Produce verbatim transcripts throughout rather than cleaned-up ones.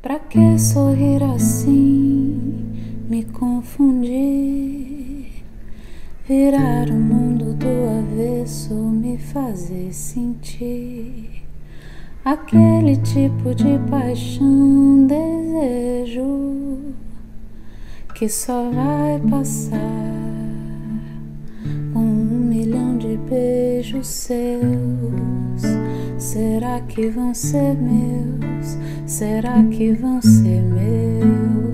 Pra que sorrir assim, me confundir, virar o mundo do avesso, me fazer sentir aquele tipo de paixão, desejo que só vai passar com um milhão de beijos seus. Será que vão ser meus? Será que vão ser meus?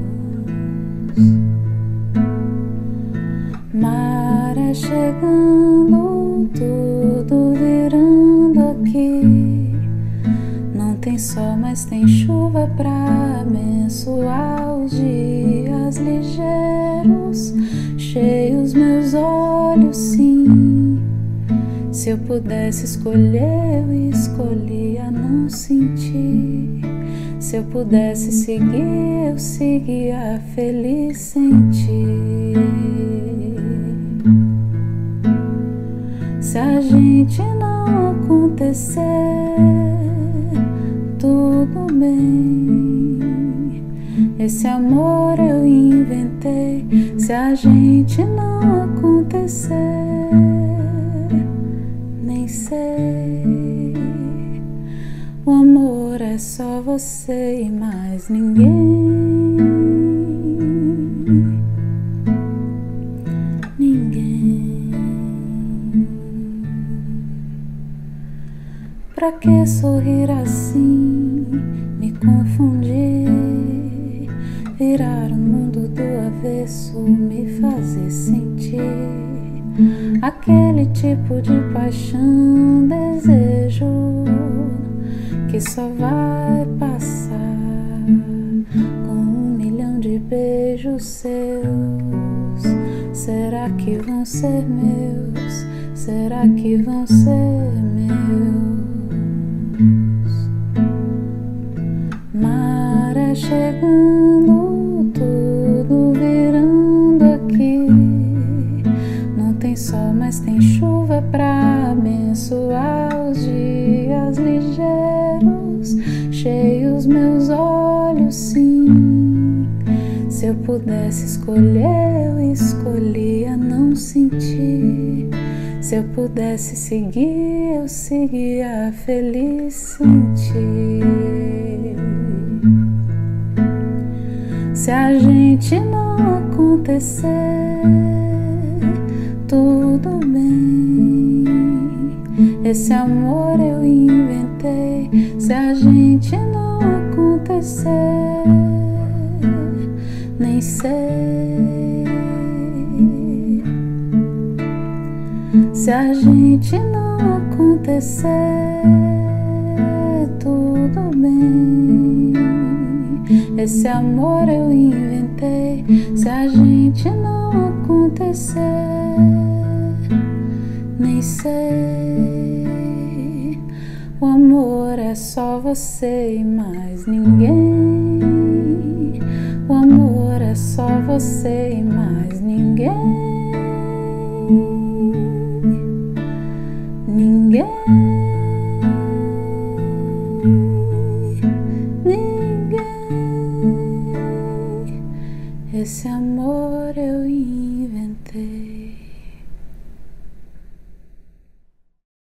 Maré chegando, tudo virando aqui. Não tem sol, mas tem chuva pra abençoar os dias ligeiros, cheios meus olhos, sim. Se eu pudesse escolher, eu escolhia não sentir. Se eu pudesse seguir, eu seguia feliz sem ti. Se a gente não acontecer, tudo bem. Esse amor eu inventei. Se a gente não acontecer, nem sei. O amor é só você e mais ninguém. Ninguém. Pra que sorrir assim, me confundir, virar o mundo do avesso, me fazer sentir aquele tipo de paixão, desejo que só vai passar com um milhão de beijos seus. Será que vão ser meus? Será que vão ser meus? Maré chegando, tudo virando aqui. Não tem sol, mas tem chuva pra abençoar os dias ligeiros, cheios meus olhos, sim. Se eu pudesse escolher, eu escolhia não sentir. Se eu pudesse seguir, eu seguia feliz sem ti. Se a gente não acontecer, tudo bem. Esse amor eu inventei. Se a gente não acontecer, nem sei. Se a gente não acontecer, tudo bem. Esse amor eu inventei. Se a gente não acontecer, nem sei. O amor é só você e mais ninguém. O amor é só você e mais ninguém. Ninguém. Ninguém. Esse amor